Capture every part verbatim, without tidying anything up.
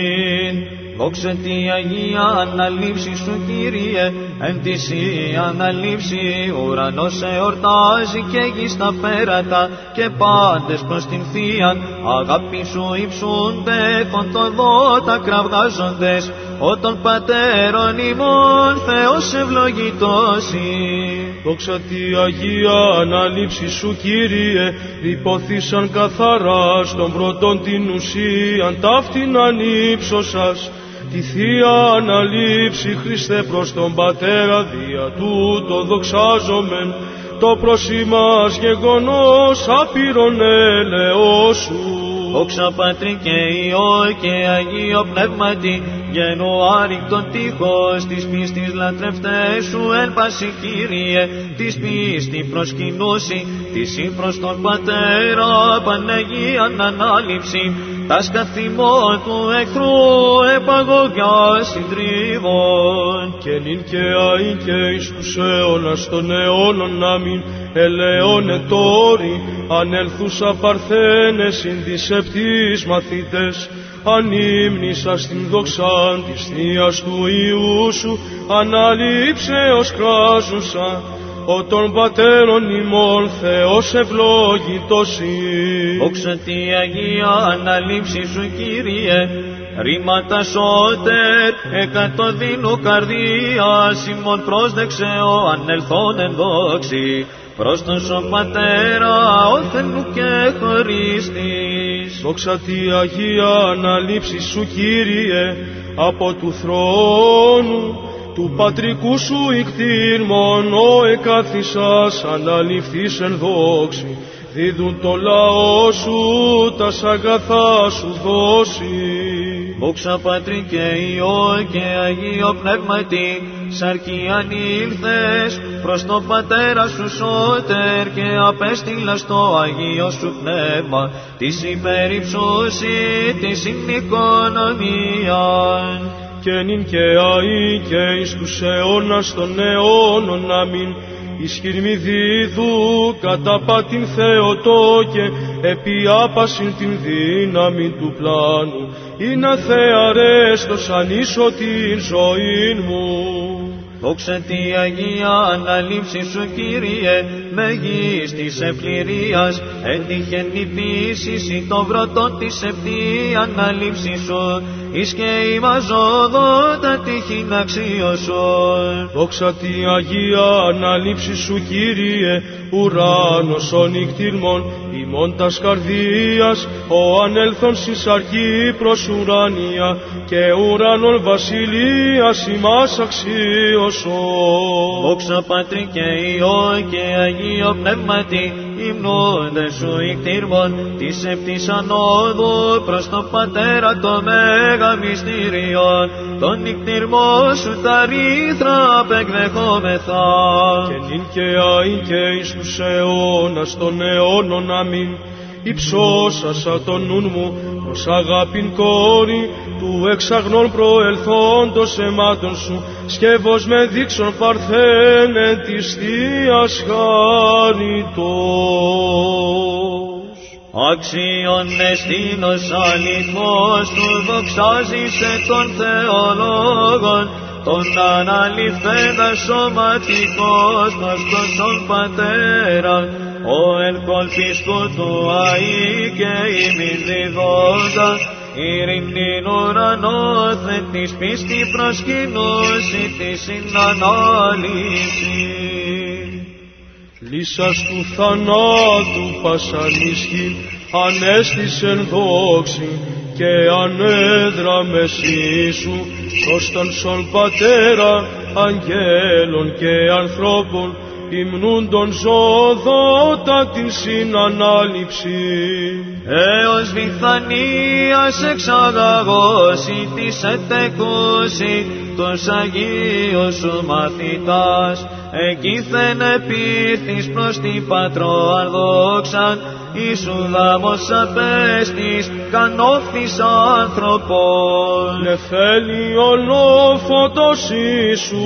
Δόξα τη Αγία αναλήψη σου, Κύριε, εν της η αναλήψη, ουρανός εορτάζει και γης τα πέρατα, και πάντες προς την Θείαν αγάπη σου υψούνται, κοντοδότα κραυγάζοντες, ο των πατέρων ημών Θεός ευλογητός. Δόξα τη Αγία αναλήψη σου, Κύριε, υποθήσαν καθαρά στον πρώτον την ουσίαν ταύτην ανύψωσας, τη Θεία αναλήψη, Χριστέ, προς τον Πατέρα δια τούτο δοξάζομεν, το προς ημάς γεγονός άπειρον έλεος σου. Δόξα Πατρί και Υιό και Αγίο Πνεύματι, γεννού άρρηκτον τείχος της πίστης λατρευτές σου εν πάση, Κύριε, της πίστη προσκυνούσι, της ή προς τον Πατέρα Παναγίαν ανάληψη, τας καθημών του εχθρού επαγωγιά συντρίβων. Και νυν και αΐ και εις τους αιώνας των αιώνων αμήν, ελεώνε τόρι, ανέλθουσα παρθένε συν της επτής μαθητές, ανύμνησας την δοξάν της Θείας του Υιού σου, αναλήψεως κράζουσα, ο των πατέρων ημών Θεός ευλόγητος ή. Δόξα τη Αγία αναλήψη σου, Κύριε, ρήματα σώτερ, εκατοδύνου καρδίας ημών πρόσδεξε ο ανελθόν εν δόξη, προς τον σω Πατέρα όθενου και χωρίστης. Δόξα τη Αγία αναλήψη σου, Κύριε, από του θρόνου του πατρικού σου ικτήρμον, ο εκάθισας αναληφθείς εν δόξη, δίδουν το λαό σου τας αγαθά σου δώσει. Δόξα Πατρί και Υιό και Αγίο Πνεύματι, σαρκίαν ήλθες προς τον Πατέρα σου σώτερ, και απέστειλας το Αγίο σου Πνεύμα, της υπερυψώσει της οικονομίαν. Και νυν και αΐ και εις τους αιώνας των αιώνων αμήν, ισχυρμή δίδου κατά πατήν Θεοτό, και επί άπασιν την δύναμη του πλάνου, είναι θεαρέστος ανήσω την ζωήν μου. Δόξα τη Αγία αναλήψη σου, Κύριε, μεγίστης ευπληρίας, έτυχεν η πίσης ή των βρωτών της επτή αναλήψη σου, εις και ημαζόδοτα τύχην αξίωσον. Δόξα τη Αγία αναλήψη σου, Κύριε, ουράνος ο νυχτήρμον, ημών τας καρδίας, ο ανέλθον συσαρκή προς ουράνια, και ουράνων βασιλείας ημάς αξίωσον. Δόξα Πατρί και Υιό και Αγίο Πνεύματι, υμνούνται σου ικτήρμον της επτής ανόδου προς τον Πατέρα το μέγα μυστήριον, τον ικτήρμο σου τα ρήθρα απεκδεχόμεθα. Και νυν και αΐ και εις τους αιώνας των αιώνων αμήν, υψώσασα τον νουν μου προς αγάπην κόρη, του εξαγνών προελθόντος αιμάτων σου, σκεύος με δείξον παρθένε της Θείας χάριτος. Αξίον εστίνος αληθώς του δοξάζησε των θεολόγων, τον αναληφθέντα σωματικός παστοσον Πατέρα, ο εν κολπίσκου του αΐ και ημιν διδόντα, ειρηνήν ουρανόθεν της πίστη προσκυνώσει τη συνανάληψη. Λύσας του θανάτου πασαν ισχύν, ανέστησεν δόξη, και ανέδραμε σου προς τον σον Πατέρα, αγγέλων και ανθρώπων, υμνούντον ζωδότα την συνανάληψη. Έως Βηθανίας εξαγαγώσει της ετεκούση τους Αγίους σου μαθητάς, εκείθεν επήρθης προς την Πατρόαν δόξαν, Ιησού δάμος απέστης κανόφης άνθρωπον. Νεφέλιον ο φωτός Ιησού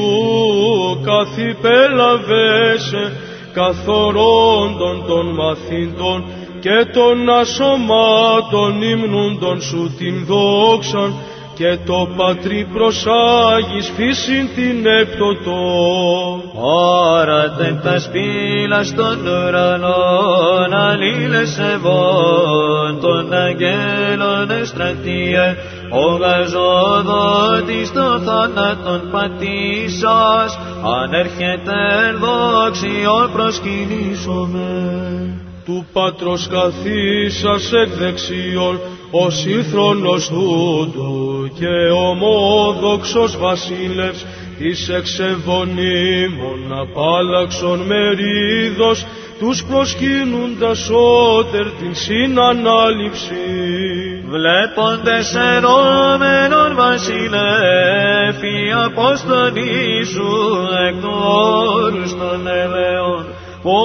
καθυπέλαβεσαι, καθορώντων των μαθήντων και των ασωμάτων υμνούντων σου την δόξαν, και το Πατρί προσάγεις φύσιν την έκτοτο. Ώρατε τα σπήλα στον ουρανόν, αλλήλες ευών των αγγέλων εστρατείε, ο γαζοδότης των θάνατων πατήσας, αν έρχεται δόξιον προσκυνήσομαι. Του Πατρός καθίσας εκ δεξιών, ως ήλθρονος τούτου και ομόδοξος βασίλευς της εξεβονίμων απάλλαξον μερίδος, τους προσκύνοντας ότερ την συνανάληψη. Βλέποντες ερώμενον βασιλεύει Απόστολοι σου εκ του όρους των ελαιών, που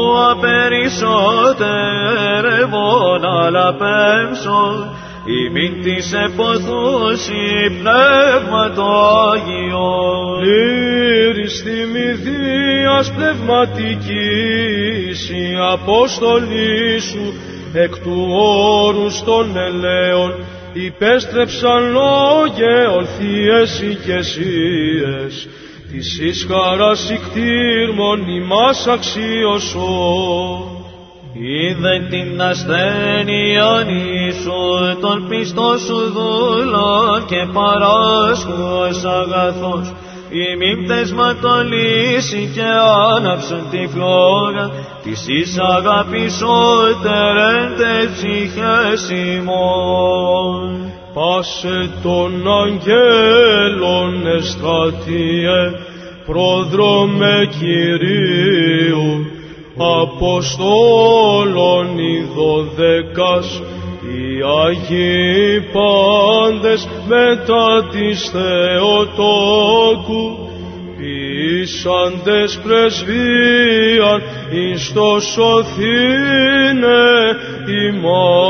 απερισσότερευον αλλά πέμψον, ημίν της εποθούσι πνεύμα το Άγιον. Πλήρης θυμηθείας πνευματικής η Απόστολοι σου εκ του όρους των ελαίων, υπέστρεψαν λόγεων θείες οικεσίες, της εις χαράς ικτήρμων ημάς αξίωσον. Είδε την ασθένειαν Ιησού των πιστών σου δούλων και παράσχουος αγαθός, ημίν πτεσματολύσει και άναψον τη φλόγα της εις αγαπησότερ εν τε ψυχές ημών. Πάσε των αγγέλων εστρατείε, πρόδρομε Κυρίου, Αποστόλων οι δωδεκάς, οι Αγίοι πάντες μετά της Θεοτόκου, ποιήσαντες πρεσβείαν εις το σωθήνε ημάς.